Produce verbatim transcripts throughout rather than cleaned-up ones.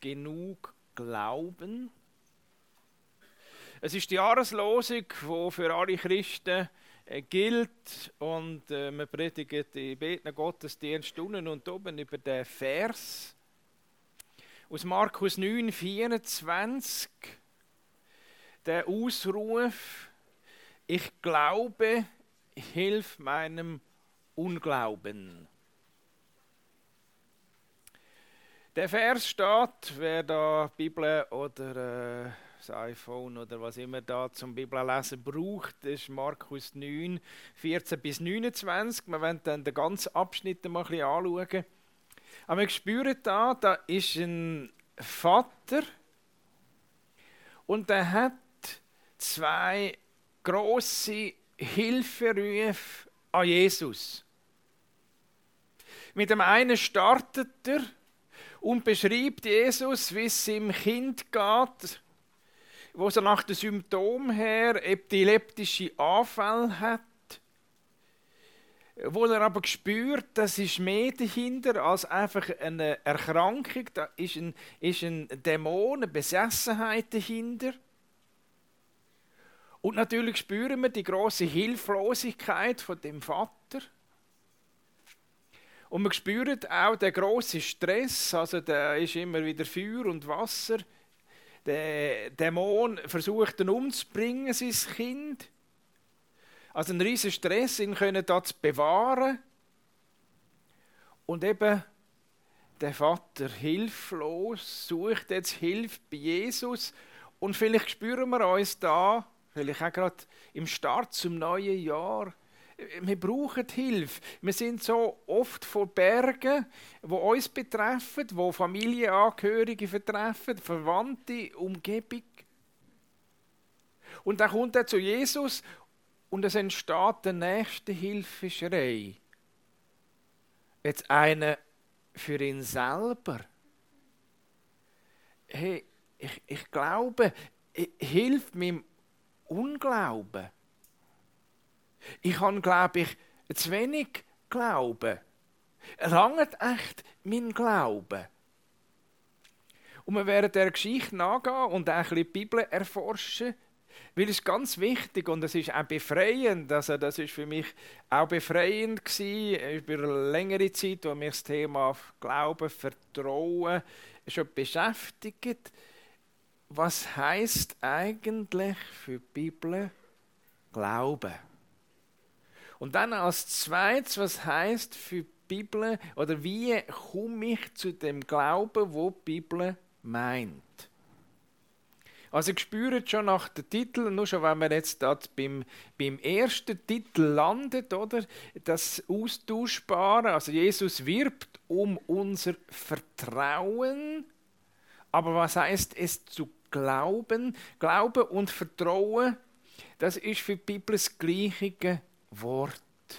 genug Glauben? Es ist die Jahreslosung, die für alle Christen äh, gilt, und äh, man predigt in beiden Gottesdiensten unten und oben über den Vers aus Markus neun, vierundzwanzig. Der Ausruf: Ich glaube, hilf meinem Unglauben. Der Vers steht, wer da Bibel oder äh, das iPhone oder was immer da zum Bibellesen braucht, das ist Markus neun, vierzehn bis neunundzwanzig. Wir wollen dann den ganzen Abschnitt mal ein bisschen anschauen. Aber wir spüren da, da ist ein Vater und der hat zwei grosse Hilferufe an Jesus. Mit dem einen startet er und beschreibt Jesus, wie es seinem Kind geht, wo er nach den Symptomen her epileptische Anfälle hat, wo er aber spürt, das ist mehr dahinter als einfach eine Erkrankung, da ist ein, ist ein Dämon, eine Besessenheit dahinter. Und natürlich spüren wir die grosse Hilflosigkeit von dem Vater. Und wir spüren auch den grossen Stress, also da ist immer wieder Feuer und Wasser. Der Dämon versucht ihn umzubringen, sein Kind. Also ein riesen Stress, ihn können da zu bewahren. Und eben der Vater hilflos sucht jetzt Hilfe bei Jesus. Und vielleicht spüren wir uns da, vielleicht auch gerade im Start zum neuen Jahr, wir brauchen Hilfe. Wir sind so oft vor Bergen, die uns betreffen, die Familienangehörige betreffen, Verwandte, Umgebung. Und dann kommt er zu Jesus und es entsteht der nächste Hilfeschrei. Jetzt einer für ihn selber. Hey, ich, ich glaube, hilf meinem Unglauben. Ich habe, glaube ich, zu wenig Glauben. Langt echt mein Glaube? Und wir werden der Geschichte nachgehen und auch ein bisschen die Bibel erforschen, weil es ganz wichtig und es ist auch befreiend. Also das ist für mich auch befreiend gewesen, über eine längere Zeit, wo mich das Thema Glauben, Vertrauen schon beschäftigt. Was heisst eigentlich für die Bibel Glauben? Und dann als zweites, was heisst für die Bibel, oder wie komme ich zu dem Glauben, wo die Bibel meint? Also ich spüre schon nach dem Titel, nur schon wenn man jetzt dort beim, beim ersten Titel landet, oder? Das Austauschbare, also Jesus wirbt um unser Vertrauen. Aber was heisst es zu glauben? Glauben und Vertrauen, das ist für die Bibel das gleiche Wort.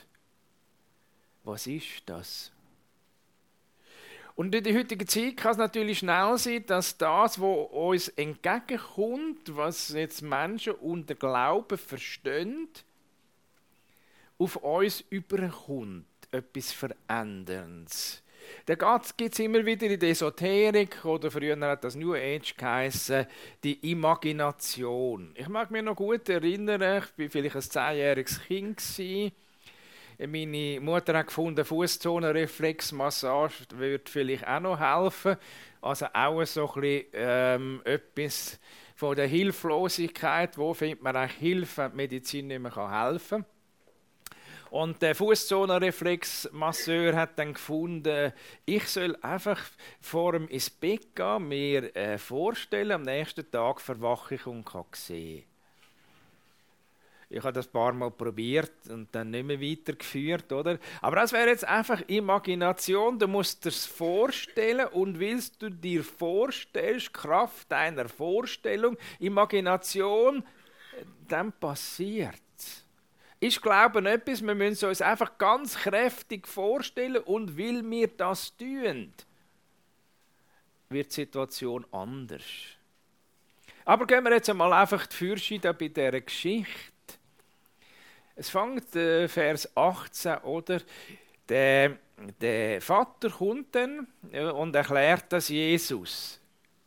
Was ist das? Und in der heutigen Zeit kann es natürlich schnell sein, dass das, was uns entgegenkommt, was jetzt Menschen unter Glauben verstehen, auf uns überkommt, etwas Veränderndes. Da gibt es immer wieder in der Esoterik, oder früher hat das New Age geheissen, die Imagination. Ich mag mich noch gut erinnern, ich war vielleicht ein zehnjähriges Kind. Meine Mutter hat gefunden, Fußzonenreflexmassage würde vielleicht auch noch helfen. Also auch so ein bisschen, ähm, etwas von der Hilflosigkeit. Wo findet man eigentlich Hilfe, wenn die Medizin nicht mehr helfen kann? Und der Fußzonenreflexmasseur hat dann gefunden, ich soll einfach vor dem ins Bett gehen, mir äh, vorstellen, am nächsten Tag verwache ich und kann sehen. Ich habe das ein paar Mal probiert und dann nicht mehr weitergeführt, oder? Aber das wäre jetzt einfach Imagination. Du musst dir das vorstellen und willst du dir vorstellst, Kraft deiner Vorstellung, Imagination, dann passiert es. Ist Glauben etwas, wir müssen uns einfach ganz kräftig vorstellen und weil wir das tun, wird die Situation anders. Aber gehen wir jetzt einmal einfach die Fürsche bei dieser Geschichte. Es fängt äh, Vers achtzehn, oder? Der, der Vater kommt dann und erklärt das Jesus.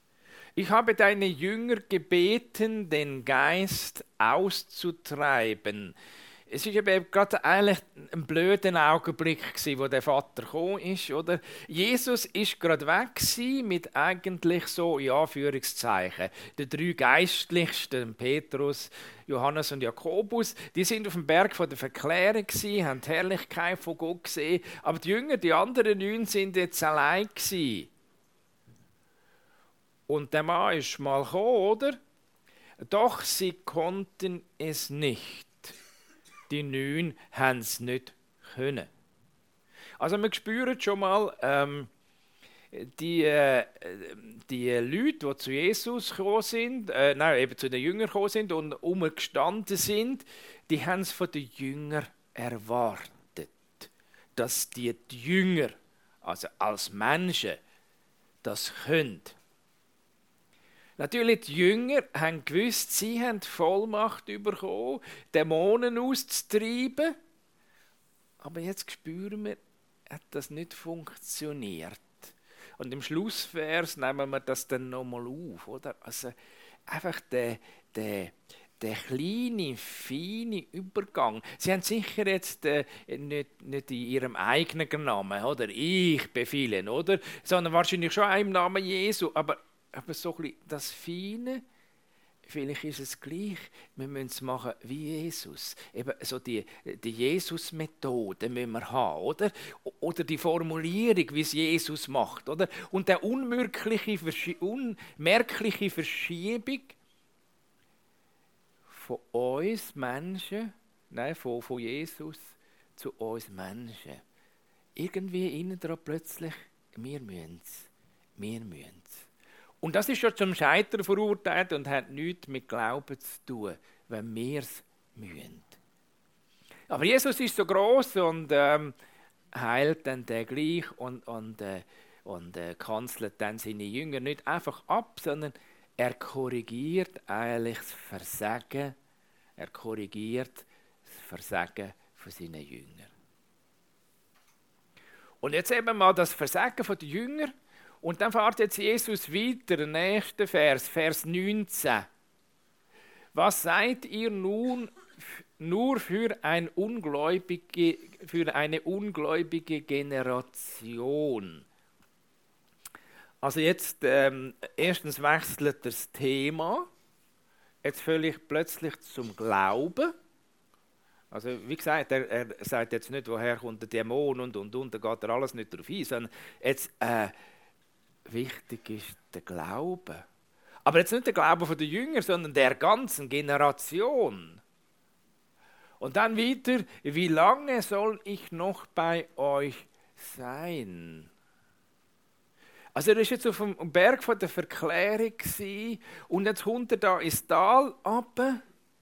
Ich habe deine Jünger gebeten, den Geist auszutreiben. Es war eben gerade eigentlich ein blöder Augenblick gewesen, wo der Vater gekommen ist, oder? Jesus ist gerade weg gewesen mit eigentlich so, in Anführungszeichen, den drei Geistlichsten, Petrus, Johannes und Jakobus. Die sind auf dem Berg von der Verklärung gewesen, haben die Herrlichkeit von Gott gesehen. Aber die Jünger, die anderen neun, sind jetzt allein gewesen. Und der Mann ist mal gekommen, oder? Doch sie konnten es nicht. Die neun haben es nicht können. Also wir spüren schon mal, ähm, die, äh, die Leute, die zu Jesus gekommen sind, äh, nein, eben zu den Jüngern gekommen sind und umgestanden sind, die haben es von den Jüngern erwartet, dass die, die Jünger, also als Menschen, das können. Natürlich, die Jünger haben gewusst, sie haben die Vollmacht bekommen, Dämonen auszutreiben. Aber jetzt spüren wir, hat das nicht funktioniert. Und im Schlussvers nehmen wir das dann nochmal auf. Oder? Also einfach der, der, der kleine, feine Übergang. Sie haben sicher jetzt äh, nicht, nicht in ihrem eigenen Namen, oder? Ich befehle, oder? Sondern wahrscheinlich schon im Namen Jesu. Aber Aber so ein bisschen das Feine, vielleicht ist es gleich, wir müssen es machen wie Jesus. Eben so die, die Jesus-Methode müssen wir haben, oder? Oder die Formulierung, wie es Jesus macht, oder? Und der unmerkliche, Verschi- unmerkliche Verschiebung von uns Menschen, nein, von, von Jesus zu uns Menschen. Irgendwie innen dran plötzlich, wir müssen es, wir müssen es. Und das ist schon zum Scheitern verurteilt und hat nichts mit Glauben zu tun, wenn wir es müssen. Aber Jesus ist so gross und ähm, heilt dann den gleich und, und, äh, und äh, kanzelt dann seine Jünger nicht einfach ab, sondern er korrigiert eigentlich das Versagen, er korrigiert das Versagen von seinen Jüngern. Und jetzt eben mal das Versagen von den Jüngern. Und dann fährt jetzt Jesus weiter, der nächste Vers, Vers neunzehn. Was seid ihr nun nur für, ein ungläubige, für eine ungläubige Generation? Also jetzt, ähm, erstens wechselt das Thema, jetzt völlig plötzlich zum Glauben. Also wie gesagt, er, er sagt jetzt nicht, woher kommt der Dämon und und und, da geht er alles nicht drauf ein, sondern jetzt... Äh, Wichtig ist der Glaube. Aber jetzt nicht der Glaube der Jünger, sondern der ganzen Generation. Und dann wieder, wie lange soll ich noch bei euch sein? Also er ist jetzt auf dem Berg von der Verklärung und jetzt kommt er da ins Tal runter.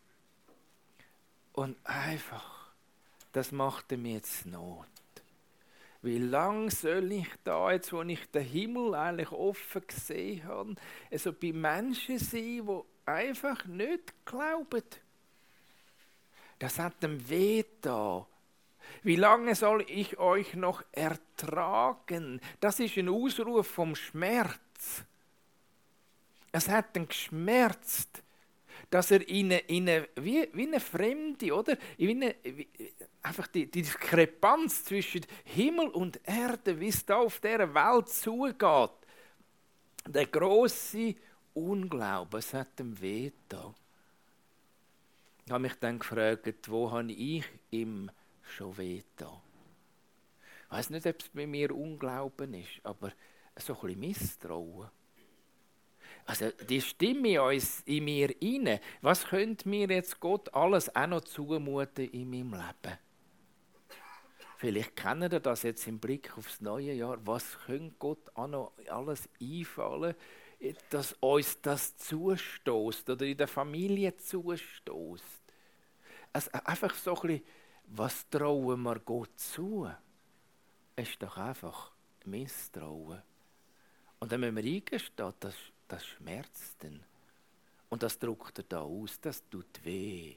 Und einfach, das macht ihm jetzt Not. Wie lange soll ich da, jetzt wo ich den Himmel eigentlich offen gesehen habe, also bei Menschen sein, die einfach nicht glauben? Das hat dem weh da. Wie lange soll ich euch noch ertragen? Das ist ein Ausruf vom Schmerz. Es hat ihn geschmerzt, dass er in eine, in eine, wie, wie eine Fremde, oder? In eine, wie, einfach die, die Diskrepanz zwischen Himmel und Erde, wie es da auf dieser Welt zugeht. Der grosse Unglaube, es hat ihm weh da. Ich habe mich dann gefragt, wo habe ich ihm schon weh da? Ich weiss nicht, ob es bei mir Unglauben ist, aber so ein bisschen Misstrauen. Also die Stimme in, uns, in mir rein, was könnte mir jetzt Gott alles auch noch zumuten in meinem Leben? Vielleicht kennen ihr das jetzt im Blick aufs neue Jahr. Was könnte Gott auch noch alles einfallen, dass uns das zustößt oder in der Familie zustößt? Also einfach so ein bisschen, was trauen wir Gott zu? Es ist doch einfach Misstrauen. Und dann müssen wir eingestehen, dass das schmerzt dann. Und das drückt er da aus, das tut weh.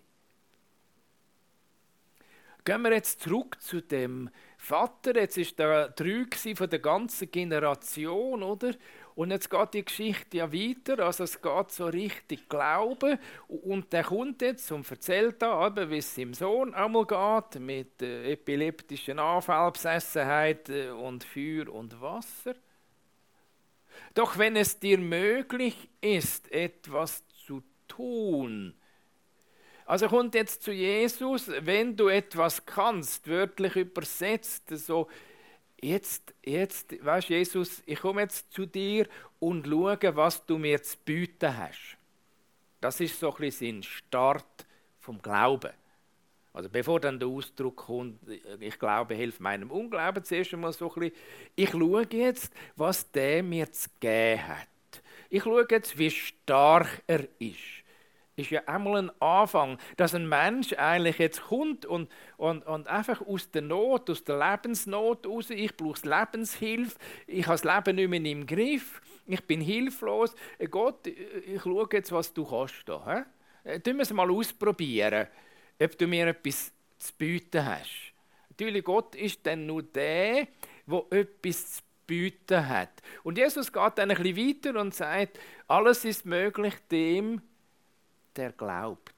Gehen wir jetzt zurück zu dem Vater. Jetzt war der drei von der ganzen Generation, oder? Und jetzt geht die Geschichte ja weiter, also es geht so richtig Glauben. Und der kommt jetzt und erzählt da, wie es seinem Sohn einmal geht, mit äh, epileptischen Anfällen, Besessenheit äh, und Feuer und Wasser. Doch wenn es dir möglich ist, etwas zu tun, also kommt jetzt zu Jesus, wenn du etwas kannst, wörtlich übersetzt, so, jetzt, jetzt, weißt Jesus, ich komme jetzt zu dir und schaue, was du mir zu bieten hast. Das ist so ein bisschen sein Start vom Glauben. Also bevor dann der Ausdruck kommt, ich glaube, hilf meinem Unglauben, zuerst einmal so ein bisschen, ich schaue jetzt, was der mir zu geben hat. Ich schaue jetzt, wie stark er ist. Ist ja einmal ein Anfang, dass ein Mensch eigentlich jetzt kommt und, und, und einfach aus der Not, aus der Lebensnot raus, ich brauche Lebenshilfe, ich habe das Leben nicht mehr im Griff, ich bin hilflos. Gott, ich schaue jetzt, was du kannst. Da, he? Tun wir es mal ausprobieren, ob du mir etwas zu bieten hast. Natürlich, Gott ist dann nur der, der etwas zu bieten hat. Und Jesus geht dann ein bisschen weiter und sagt, alles ist möglich dem, der glaubt.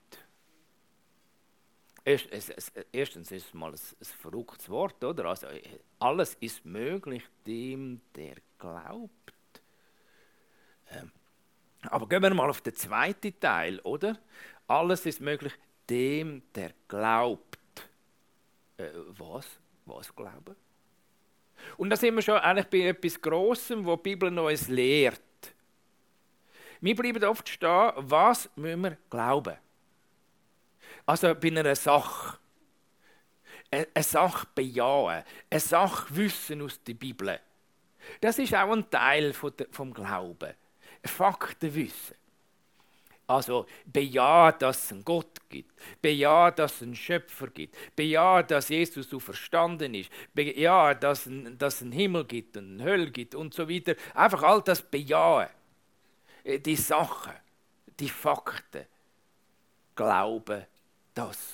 Erst, es, es, erstens ist es mal ein, ein verrücktes Wort, oder? Also, alles ist möglich dem, der glaubt. Ähm, aber gehen wir mal auf den zweiten Teil, oder? Alles ist möglich dem, der glaubt. Äh, was? Was glauben? Und da sind wir schon eigentlich bei etwas Grossem, wo die Bibel noch uns lehrt. Wir bleiben oft stehen, was müssen wir glauben? Also bei einer Sache. Eine Sache bejahen, eine Sache wissen aus der Bibel. Das ist auch ein Teil vom Glauben. Fakten wissen. Also bejahen, dass es einen Gott gibt. Bejahen, dass es einen Schöpfer gibt. Bejahen, dass Jesus auferstanden ist. Bejahen, dass es einen Himmel gibt und eine Hölle gibt und so weiter. Einfach all das bejahen. Die Sachen, die Fakten, glauben das.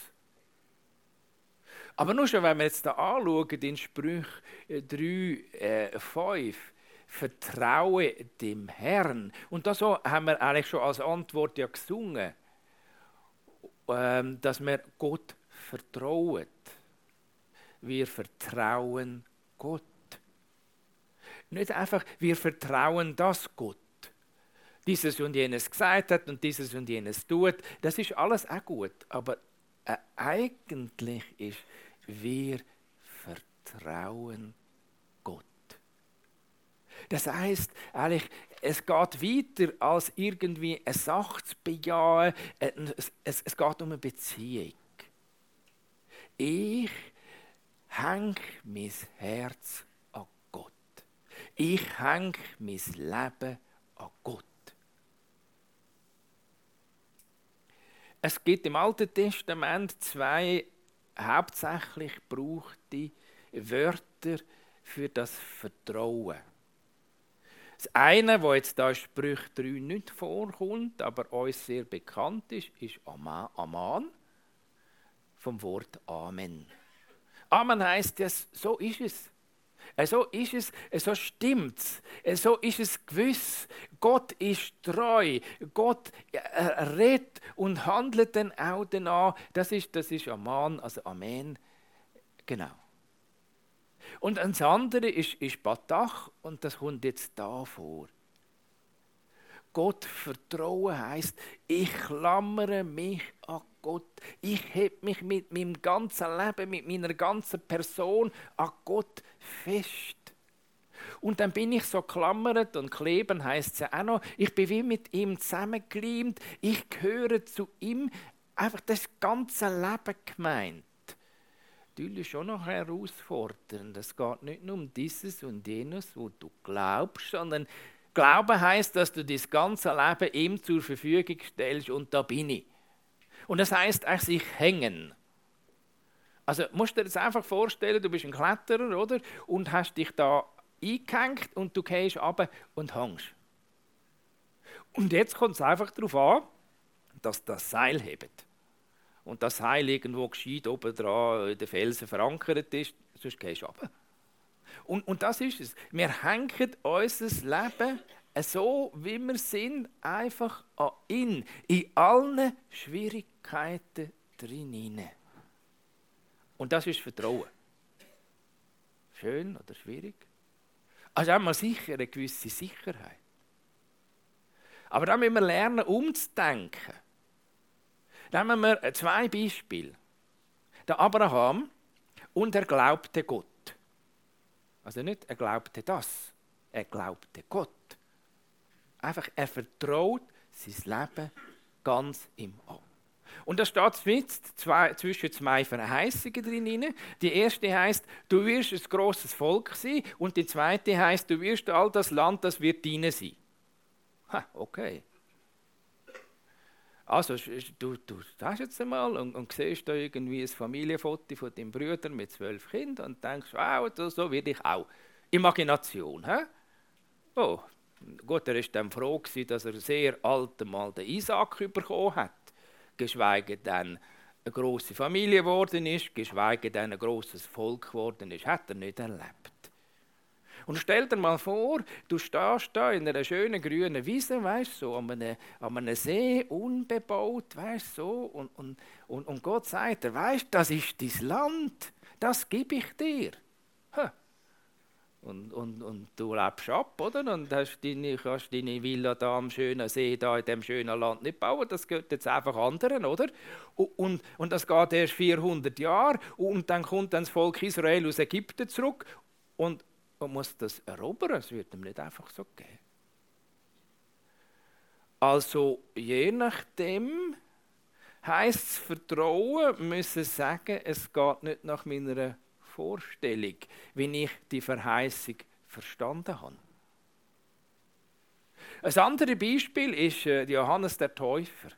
Aber nur schon, wenn wir jetzt da anschauen, in Sprüche drei, fünf, vertraue dem Herrn. Und das haben wir eigentlich schon als Antwort ja gesungen, dass wir Gott vertrauen. Wir vertrauen Gott. Nicht einfach, wir vertrauen das Gott. Dieses und jenes gesagt hat und dieses und jenes tut, das ist alles auch gut. Aber äh, eigentlich ist, wir vertrauen Gott. Das heisst, eigentlich, es geht weiter als irgendwie eine Sache zu bejahen. Es, es, es geht um eine Beziehung. Ich hänge mein Herz an Gott. Ich hänge mein Leben an Gott. Es gibt im Alten Testament zwei hauptsächlich gebrauchte Wörter für das Vertrauen. Das eine, das jetzt hier in Sprüche drei nicht vorkommt, aber uns sehr bekannt ist, ist Amen, vom Wort Amen. Amen heisst ja, so ist es. So ist es, so stimmt es, so ist es gewiss. Gott ist treu, Gott redet und handelt dann auch danach. Das ist, das ist Amen, also Amen, genau. Und das andere ist, ist Batach und das kommt jetzt da vor. Gott vertrauen heisst, ich klammere mich an Gott. Ich heb mich mit meinem ganzen Leben, mit meiner ganzen Person an Gott fest. Und dann bin ich so klammert und kleben heisst es ja auch noch, ich bin wie mit ihm zusammengekleimt, ich gehöre zu ihm, einfach das ganze Leben gemeint. Natürlich schon noch herausfordernd. Es geht nicht nur um dieses und jenes, wo du glaubst, sondern Glauben heisst, dass du das ganze Leben ihm zur Verfügung stellst und da bin ich. Und das heisst auch sich hängen. Also musst du dir das einfach vorstellen, du bist ein Kletterer, oder? Und hast dich da eingehängt und du gehst runter und hängst. Und jetzt kommt es einfach darauf an, dass das Seil hebt. Und das Seil irgendwo gescheit oben dran in den Felsen verankert ist, sonst gehst du runter. Und, und das ist es. Wir hängen unser Leben so wie wir sind, einfach an ihn, in allen Schwierigkeiten drin. Und das ist Vertrauen. Schön oder schwierig? Also haben wir sicher eine gewisse Sicherheit. Aber da müssen wir lernen, umzudenken. Da haben wir zwei Beispiele. Der Abraham und er glaubte Gott. Also nicht, er glaubte das, er glaubte Gott. Einfach, er vertraut sein Leben ganz ihm an. Und da steht mit zwei, zwischen zwei Verheißungen drin. Die erste heisst, du wirst ein grosses Volk sein. Und die zweite heisst, du wirst all das Land, das wird dein sein. Ha, okay. Also, du, du stehst jetzt einmal und, und siehst da irgendwie ein Familienfoto von deinem Bruder mit zwölf Kindern und denkst, wow, so werde ich auch. Imagination, hä? Oh, gut, er war dann froh, dass er sehr alt mal den Isaac bekommen hat. Geschweige denn eine grosse Familie geworden ist, geschweige denn ein grosses Volk geworden ist, hat er nicht erlebt. Und stell dir mal vor, du stehst da in einer schönen grünen Wiese, weißt, so an einem, an einem See, unbebaut, weißt, so, und, und, und, und Gott sagt dir, weißt, das ist dein Land, das gebe ich dir. Ha. Und, und, und du lebst ab, oder? Und hast deine, kannst deine Villa da am schönen See, da in diesem schönen Land nicht bauen. Das gehört jetzt einfach anderen, oder? Und, und, und das geht erst vierhundert Jahre. Und dann kommt dann das Volk Israel aus Ägypten zurück und, und muss das erobern. Es wird ihm nicht einfach so geben. Also, je nachdem heisst es Vertrauen, müssen sagen, es geht nicht nach meiner Vorstellung, wie ich die Verheißung verstanden habe. Ein anderes Beispiel ist äh, Johannes der Täufer.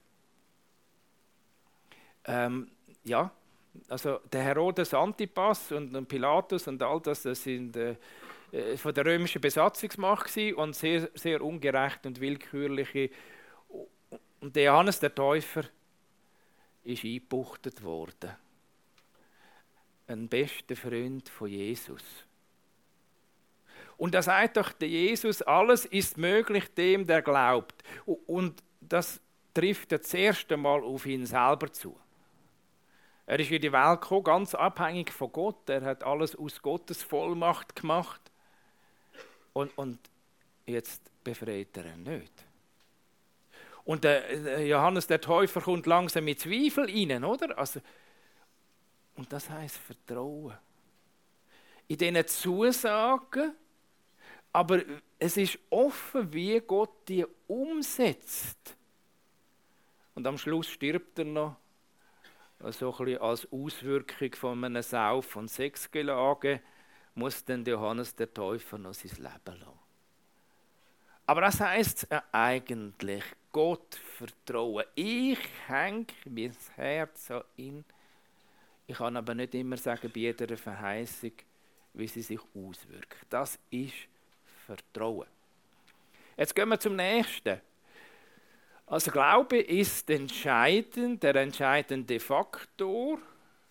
Ähm, ja, also der Herodes Antipas und, und Pilatus und all das, das sind äh, von der römischen Besatzungsmacht und sehr, sehr ungerecht und willkürliche. Und der Johannes der Täufer ist eingebuchtet worden. Ein bester Freund von Jesus. Und da sagt doch der Jesus, alles ist möglich dem, der glaubt. Und das trifft das erste Mal auf ihn selber zu. Er ist in die Welt gekommen, ganz abhängig von Gott. Er hat alles aus Gottes Vollmacht gemacht. Und, und jetzt befreit er ihn nicht. Und der Johannes der Täufer kommt langsam mit Zweifel rein, oder? Also, und das heisst Vertrauen. In diesen Zusagen, aber es ist offen, wie Gott die umsetzt. Und am Schluss stirbt er noch, so ein bisschen als Auswirkung von einem Sauf- und Sexgelage, muss dann Johannes der Täufer noch sein Leben lassen. Aber das heisst eigentlich, Gott vertrauen. Ich hänge mein Herz an ihn. Ich kann aber nicht immer sagen, bei jeder Verheißung, wie sie sich auswirkt. Das ist Vertrauen. Jetzt gehen wir zum Nächsten. Also Glaube ist entscheidend, der entscheidende Faktor.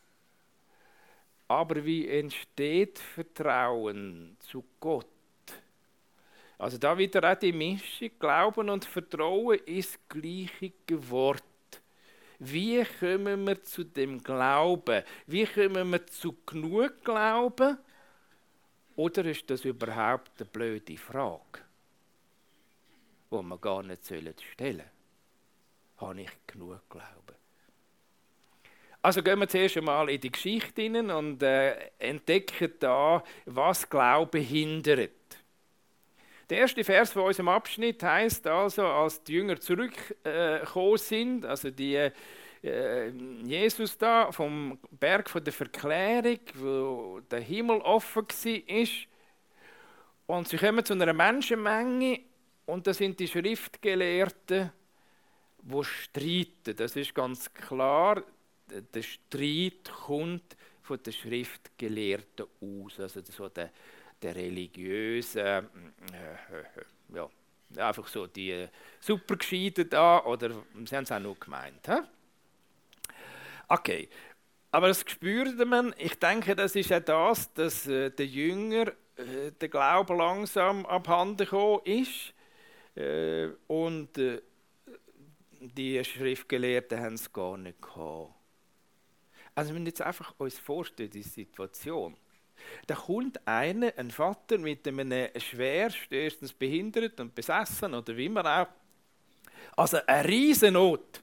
Aber wie entsteht Vertrauen zu Gott? Also da wieder auch die Mischung. Glauben und Vertrauen ist das gleiche Wort. Wie kommen wir zu dem Glauben? Wie kommen wir zu genug Glauben? Oder ist das überhaupt eine blöde Frage, die wir gar nicht stellen sollen? Habe ich genug Glauben? Also gehen wir zuerst einmal in die Geschichte hinein und äh, entdecken da, was Glauben hindert. Der erste Vers von unserem Abschnitt heisst also, als die Jünger zurückgekommen äh, sind, also die äh, Jesus da vom Berg von der Verklärung, wo der Himmel offen war, und sie kommen zu einer Menschenmenge und da sind die Schriftgelehrten, die streiten. Das ist ganz klar, der Streit kommt von den Schriftgelehrten aus, also so der der religiösen, äh, ja, einfach so die äh, Supergescheiten da, oder sie haben es auch nur gemeint. He? Okay, aber das spürt man, ich denke, das ist auch das, dass äh, der Jünger äh, der Glaube langsam abhanden gekommen ist. Äh, und äh, die Schriftgelehrten haben es gar nicht gehabt. Also wir müssen jetzt einfach uns vorstellen, die Situation. Da kommt einer, ein Vater mit einem schwerst, erstens behindert und besessen oder wie immer auch. Also eine Riesennot.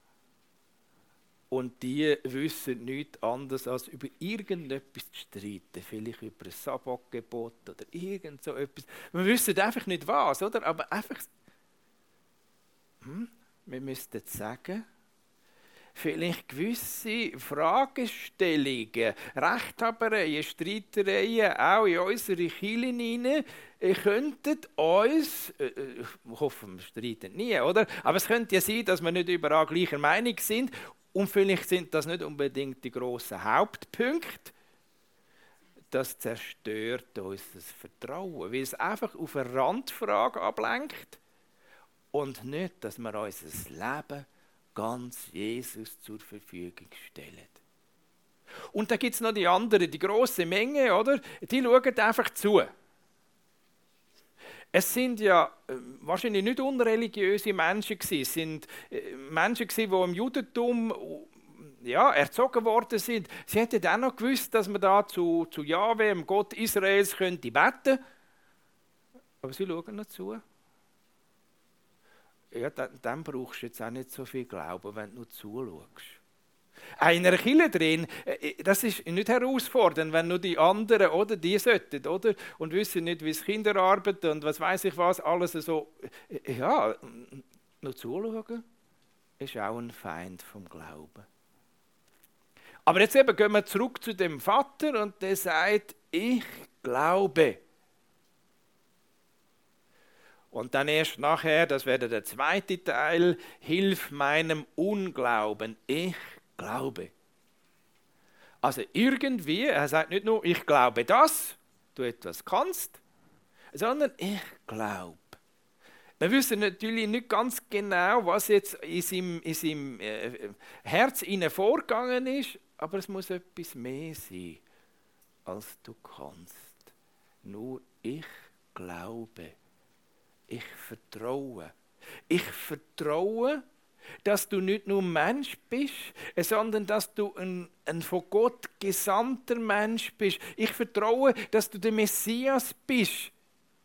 Und die wissen nichts anderes, als über irgendetwas zu streiten. Vielleicht über ein Sabbatgebot oder irgend so etwas. Wir wissen einfach nicht was, oder? Aber einfach, hm, wir müssten sagen, vielleicht gewisse Fragestellungen, Rechthabereien, Streitereien, auch in unsere Kirchen hinein, könnten uns, äh, ich hoffe, wir streiten nie, oder? Aber es könnte ja sein, dass wir nicht überall gleicher Meinung sind. Und vielleicht sind das nicht unbedingt die grossen Hauptpunkte. Das zerstört unser Vertrauen, weil es einfach auf eine Randfrage ablenkt und nicht, dass wir unser Leben ganz Jesus zur Verfügung stellen. Und da gibt es noch die anderen, die grosse Menge, oder? Die schauen einfach zu. Es sind ja äh, wahrscheinlich nicht unreligiöse Menschen gewesen. Es sind äh, Menschen gewesen, die im Judentum äh, ja, erzogen worden sind. Sie hätten auch noch gewusst, dass man da zu, zu Jahwe, dem Gott Israels, könnte beten. Aber sie schauen noch zu. Ja, dann, dann brauchst du jetzt auch nicht so viel Glauben, wenn du nur zuschaust. In einer Kirche drin, das ist nicht herausfordernd, wenn nur die anderen, oder, die sollten, oder, und wissen nicht, wie es Kinderarbeit und was weiß ich was, alles so, ja, nur zuschauen, ist auch ein Feind vom Glauben. Aber jetzt eben gehen wir zurück zu dem Vater und der sagt, ich glaube. Und dann erst nachher, das wäre der zweite Teil, hilf meinem Unglauben, ich glaube. Also irgendwie, er sagt nicht nur, ich glaube das, du etwas kannst, sondern ich glaube. Wir wissen natürlich nicht ganz genau, was jetzt in seinem, in seinem äh, Herz innen vorgegangen ist, aber es muss etwas mehr sein, als du kannst. Nur ich glaube. Ich vertraue. Ich vertraue, dass du nicht nur Mensch bist, sondern dass du ein, ein von Gott gesandter Mensch bist. Ich vertraue, dass du der Messias bist.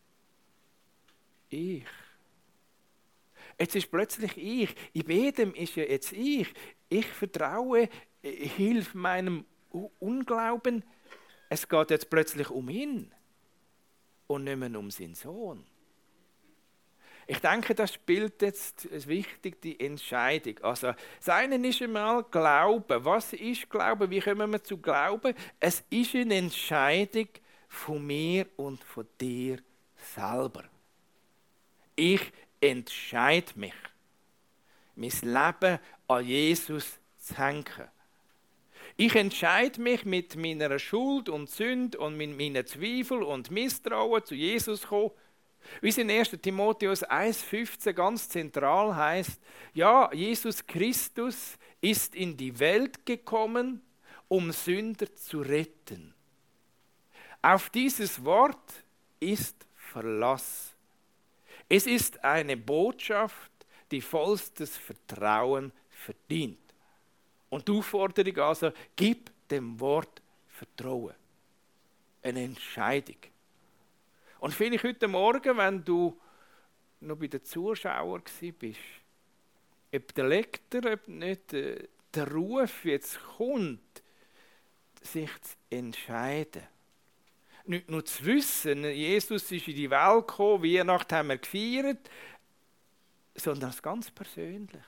Ich. Jetzt ist plötzlich ich. In jedem ist ja jetzt ich. Ich vertraue, hilf meinem Unglauben. Es geht jetzt plötzlich um ihn und nicht mehr um seinen Sohn. Ich denke, das spielt jetzt wichtig, die Entscheidung. Also, das eine ist einmal Glauben. Was ist Glauben? Wie kommen wir zu Glauben? Es ist eine Entscheidung von mir und von dir selber. Ich entscheide mich, mein Leben an Jesus zu hängen. Ich entscheide mich, mit meiner Schuld und Sünde und mit meinen Zweifeln und Misstrauen zu Jesus zu kommen. Wie es in erster Timotheus eins fünfzehn ganz zentral heißt, ja, Jesus Christus ist in die Welt gekommen, um Sünder zu retten. Auf dieses Wort ist Verlass. Es ist eine Botschaft, die vollstes Vertrauen verdient. Und die Aufforderung also, gib dem Wort Vertrauen. Eine Entscheidung. Und vielleicht heute Morgen, wenn du noch bei den Zuschauern bist, ob der Lektor, ob nicht äh, der Ruf jetzt kommt, sich zu entscheiden. Nicht nur zu wissen, Jesus ist in die Welt gekommen, Weihnachten haben wir gefeiert, sondern es ganz persönlich.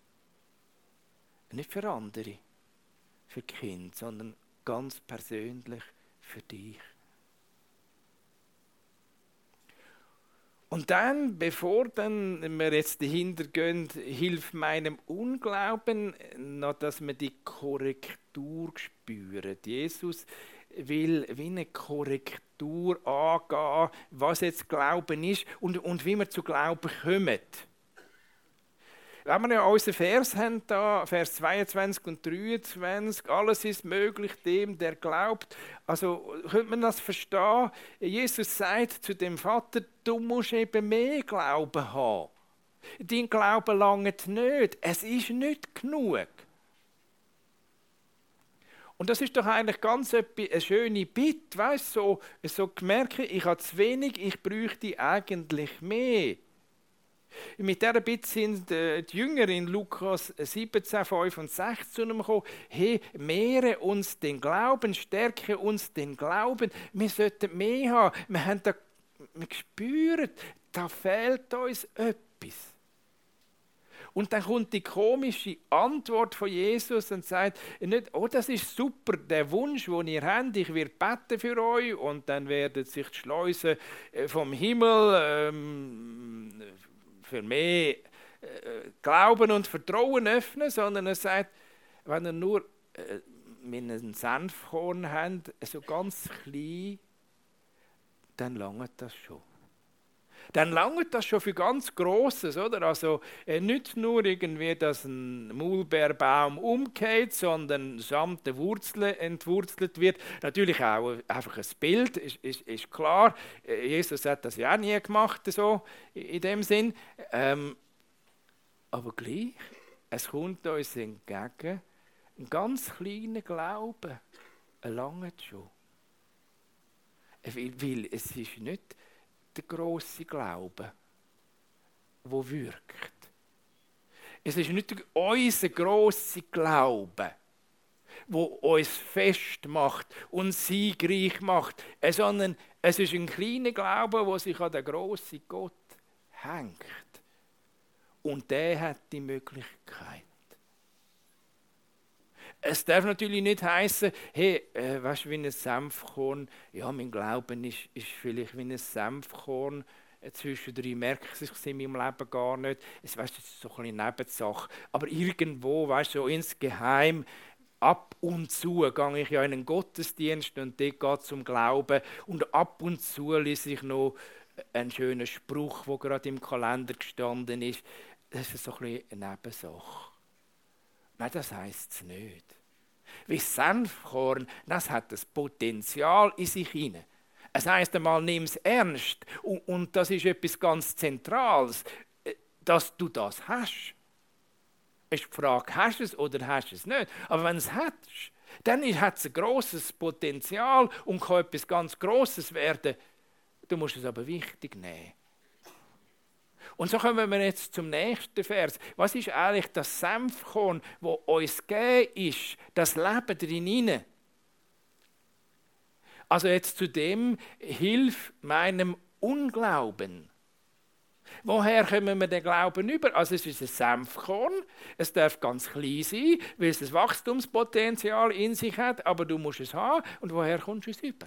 Nicht für andere, für die Kinder, sondern ganz persönlich für dich. Und dann, bevor dann wir jetzt dahinter gehen, hilft meinem Unglauben, noch, dass wir die Korrektur spüren. Jesus will wie eine Korrektur angehen, was jetzt Glauben ist und, und wie wir zu Glauben kommen. wenn wir ja unseren Vers haben, da, Vers zweiundzwanzig und dreiundzwanzig, alles ist möglich dem, der glaubt. Also könnte man das verstehen? Jesus sagt zu dem Vater, du musst eben mehr Glauben haben. Dein Glaube langt nicht. Es ist nicht genug. Und das ist doch eigentlich ganz eine schöne Bitte, weißt, so, so gemerkt, ich habe zu wenig, ich bräuchte eigentlich mehr. Mit dieser Bitte sind die Jünger in Lukas siebzehn, fünf und sechs zu ihm gekommen. Hey, mehre uns den Glauben, stärke uns den Glauben. Wir sollten mehr haben. Wir haben da, wir spüren, da fehlt uns etwas. Und dann kommt die komische Antwort von Jesus und sagt nicht, oh, das ist super, der Wunsch, den ihr habt, ich werde beten für euch und dann werden sich die Schleusen vom Himmel ähm, für mehr äh, Glauben und Vertrauen öffnen, sondern er sagt, wenn ihr nur äh, mit einem Senfkorn habt, so ganz klein, dann langt das schon. Dann langt das schon für ganz Grosses, oder? Also äh, nicht nur irgendwie, dass ein Maulbeerbaum umgeht, sondern samt der Wurzeln entwurzelt wird. Natürlich auch einfach ein Bild, ist, ist, ist klar. Jesus hat das ja auch nie gemacht, so in dem Sinn. Ähm, aber gleich, es kommt uns entgegen, ein ganz kleiner Glaube, er langt schon. Weil, weil es ist nicht der grosse Glaube, der wirkt. Es ist nicht unser grosser Glaube, der uns festmacht und siegreich macht, sondern es ist ein kleiner Glaube, der sich an den grossen Gott hängt. Und der hat die Möglichkeit. Es darf natürlich nicht heißen, hey, äh, weißt du, wie ein Senfkorn, ja, mein Glauben ist, ist vielleicht wie ein Senfkorn, äh, zwischendrin merke ich es in meinem Leben gar nicht. Es, weißt, das ist so eine Nebensache. Aber irgendwo, weißt du, so insgeheim, ab und zu gehe ich ja in einen Gottesdienst und dort geht es um Glauben. Und ab und zu lese ich noch einen schönen Spruch, der gerade im Kalender gestanden ist. Das ist so ein bisschen eine Nebensache. Nein, das heisst es nicht. Wie Senfkorn, das hat das Potenzial in sich hinein. Es heisst einmal, nimm es ernst. Und, und das ist etwas ganz Zentrales, dass du das hast. Es ist die Frage, hast du es oder hast du es nicht? Aber wenn du es hast, dann hat es ein grosses Potenzial und kann etwas ganz Grosses werden. Du musst es aber wichtig nehmen. Und so kommen wir jetzt zum nächsten Vers. Was ist eigentlich das Senfkorn, das uns gegeben ist, das Leben drin? Also jetzt zu dem, hilf meinem Unglauben. Woher kommen wir den Glauben über? Also es ist ein Senfkorn, es darf ganz klein sein, weil es ein Wachstumspotenzial in sich hat, aber du musst es haben. Und woher kommst du es über?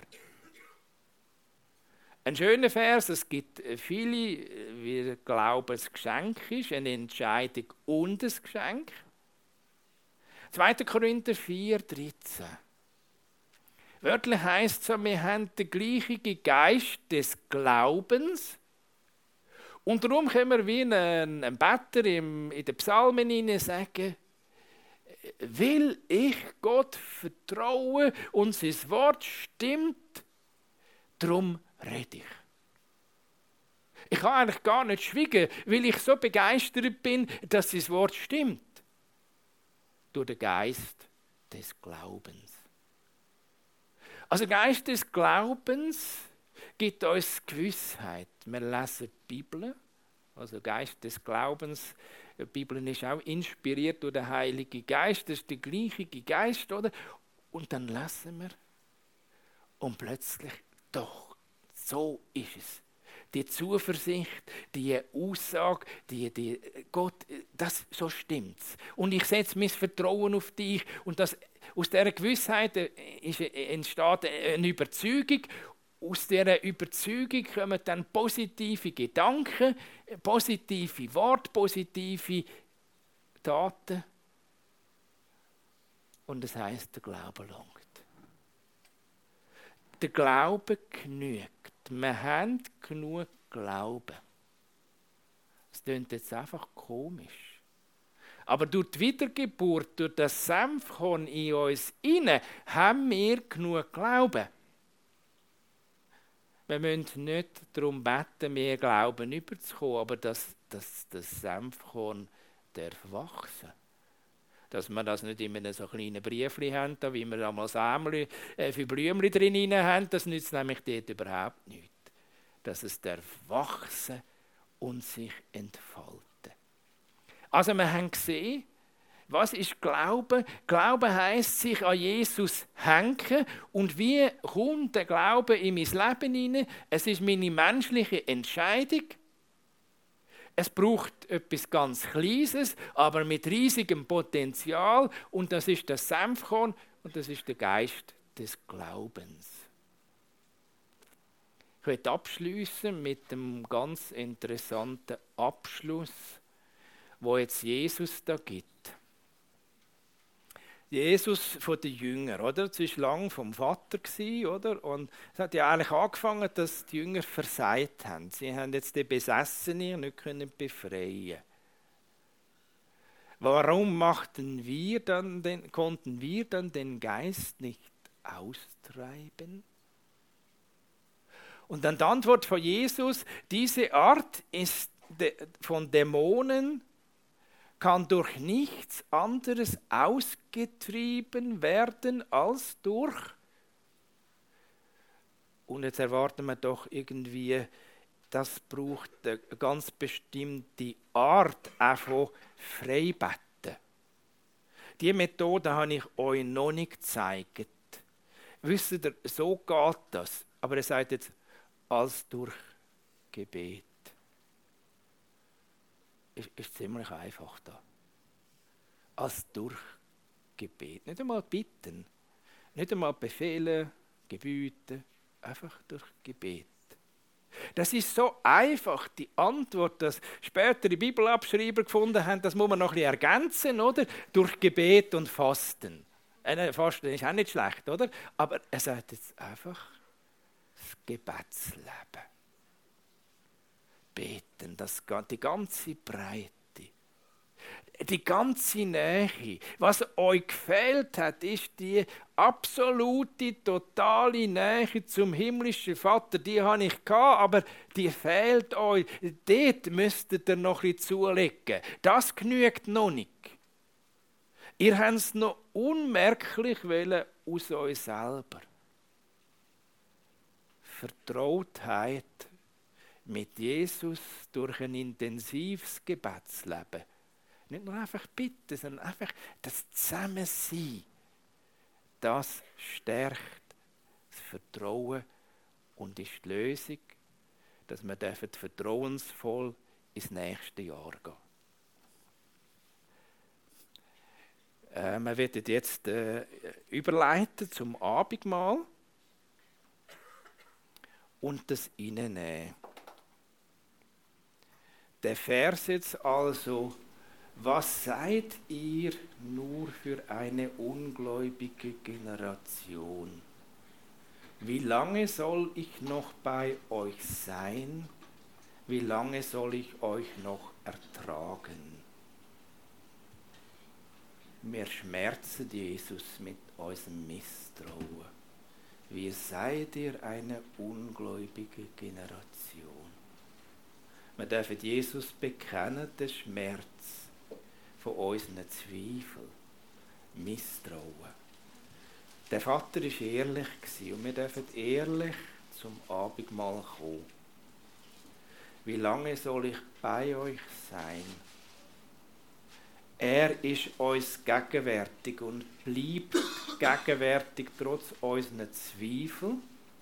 Ein schöner Vers, es gibt viele, wir glauben, es Geschenk ist, eine Entscheidung und ein Geschenk. zweiter Korinther vier, dreizehn. Wörtlich heisst es, wir haben den gleichen Geist des Glaubens. Und darum können wir wie ein, ein Better im, in den Psalmen hinein sagen, will ich Gott vertrauen und sein Wort stimmt, darum rede ich. Ich kann eigentlich gar nicht schweigen, weil ich so begeistert bin, dass das Wort stimmt. Durch den Geist des Glaubens. Also der Geist des Glaubens gibt uns Gewissheit. Wir lesen die Bibel, also Geist des Glaubens. Die Bibel ist auch inspiriert durch den Heiligen Geist. Das ist der gleiche Geist, oder? Und dann lesen wir und plötzlich doch. So ist es. Die Zuversicht, die Aussage, die, die Gott, das, so stimmt's. Und ich setze mein Vertrauen auf dich. Und das, aus dieser Gewissheit ist, entsteht eine Überzeugung. Aus dieser Überzeugung kommen dann positive Gedanken, positive Worte, positive Taten. Und das heisst, der Glaube langt. Der Glaube genügt. Wir haben genug Glauben. Das klingt jetzt einfach komisch. Aber durch die Wiedergeburt, durch das Senfkorn in uns inne, haben wir genug Glauben. Wir müssen nicht darum beten, mehr Glauben überzukommen, aber dass, dass das Senfkorn darf wachsen. Dass wir das nicht in einem so kleinen Briefchen haben, da wie wir einmal Sämli äh, für Blümchen drin haben, das nützt nämlich dort überhaupt nichts. Dass es darf wachsen und sich entfalten. Also wir haben gesehen, was ist Glaube? Glaube heisst, sich an Jesus hängen. Und wie kommt der Glaube in mein Leben hinein? Es ist meine menschliche Entscheidung. Es braucht etwas ganz Kleines, aber mit riesigem Potenzial. Und das ist das Senfkorn und das ist der Geist des Glaubens. Ich möchte abschließen mit einem ganz interessanten Abschluss, wo jetzt Jesus da gibt. Jesus von den Jüngern, oder? Das war lange vom Vater, oder? Und es hat ja eigentlich angefangen, dass die Jünger versagt haben. Sie haben jetzt die Besessenen nicht können befreien. Warum machten wir dann den, konnten wir dann den Geist nicht austreiben? Und dann die Antwort von Jesus: Diese Art ist de, von Dämonen kann durch nichts anderes ausgetrieben werden als durch. Und jetzt erwarten wir doch irgendwie, das braucht eine ganz bestimmte Art auch von Freibetten. Diese Methode habe ich euch noch nicht gezeigt. Wisst ihr, so geht das. Aber er sagt jetzt, als durch Gebet. Ist, ist ziemlich einfach da. Als durch Gebet. Nicht einmal bitten, nicht einmal befehlen, gebieten, einfach durch Gebet. Das ist so einfach, die Antwort, dass spätere Bibelabschreiber gefunden haben, das muss man noch ein bisschen ergänzen, oder? Durch Gebet und Fasten. Äh, Fasten ist auch nicht schlecht, oder? Aber er sagt jetzt einfach das Gebetsleben. Beten, das, die ganze Breite, die ganze Nähe. Was euch gefehlt hat, ist die absolute, totale Nähe zum himmlischen Vater. Die habe ich gehabt, aber die fehlt euch. Dort müsstet ihr noch ein bisschen zulegen. Das genügt noch nicht. Ihr habt es noch unmerklich aus euch selber. Vertrautheit mit Jesus durch ein intensives Gebetsleben. Nicht nur einfach bitten, sondern einfach das Zusammensein. Das stärkt das Vertrauen und ist die Lösung, dass wir vertrauensvoll ins nächste Jahr gehen. Äh, wir werden jetzt äh, überleiten zum Abendmahl und das reinnehmen. Der Vers jetzt also: Was seid ihr nur für eine ungläubige Generation? Wie lange soll ich noch bei euch sein? Wie lange soll ich euch noch ertragen? Wir schmerzen Jesus mit unserem Misstrauen. Wie seid ihr eine ungläubige Generation? Wir dürfen Jesus bekennen, den Schmerz von unseren Zweifeln, Misstrauen. Der Vater war ehrlich und wir dürfen ehrlich zum Abendmahl kommen. Wie lange soll ich bei euch sein? Er ist uns gegenwärtig und bleibt gegenwärtig trotz unserer Zweifel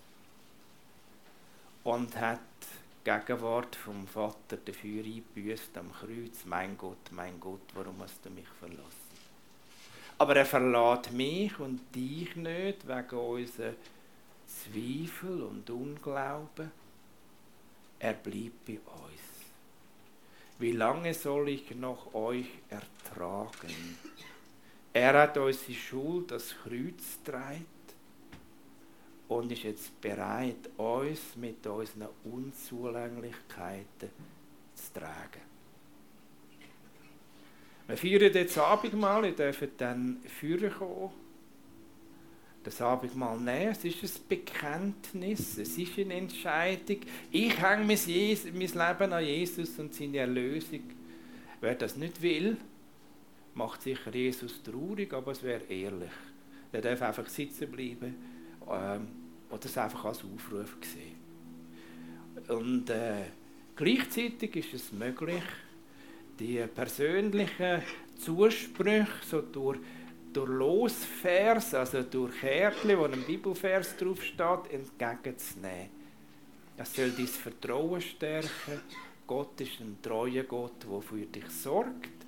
und hat die Gegenwart vom Vater dafür eingebüßt am Kreuz. Mein Gott, mein Gott, warum hast du mich verlassen? Aber er verlässt mich und dich nicht wegen unserer Zweifel und Unglauben. Er bleibt bei uns. Wie lange soll ich noch euch ertragen? Er hat unsere Schuld das Kreuz getragen und ist jetzt bereit, uns mit unseren Unzulänglichkeiten zu tragen. Wir feiern jetzt Abendmahl, ihr dürft dann führen kommen. Das Abendmahl nehmen, es ist ein Bekenntnis, es ist eine Entscheidung. Ich hänge mein, Jesus, mein Leben an Jesus und seine Erlösung. Wer das nicht will, macht sicher Jesus traurig, aber es wäre ehrlich. Der darf einfach sitzen bleiben ähm, oder es einfach als Aufruf sehen. Und äh, gleichzeitig ist es möglich, die persönlichen Zusprüche so durch, durch Losvers, also durch Kärtchen, wo ein Bibelvers draufsteht, entgegenzunehmen. Das soll dein Vertrauen stärken. Gott ist ein treuer Gott, der für dich sorgt.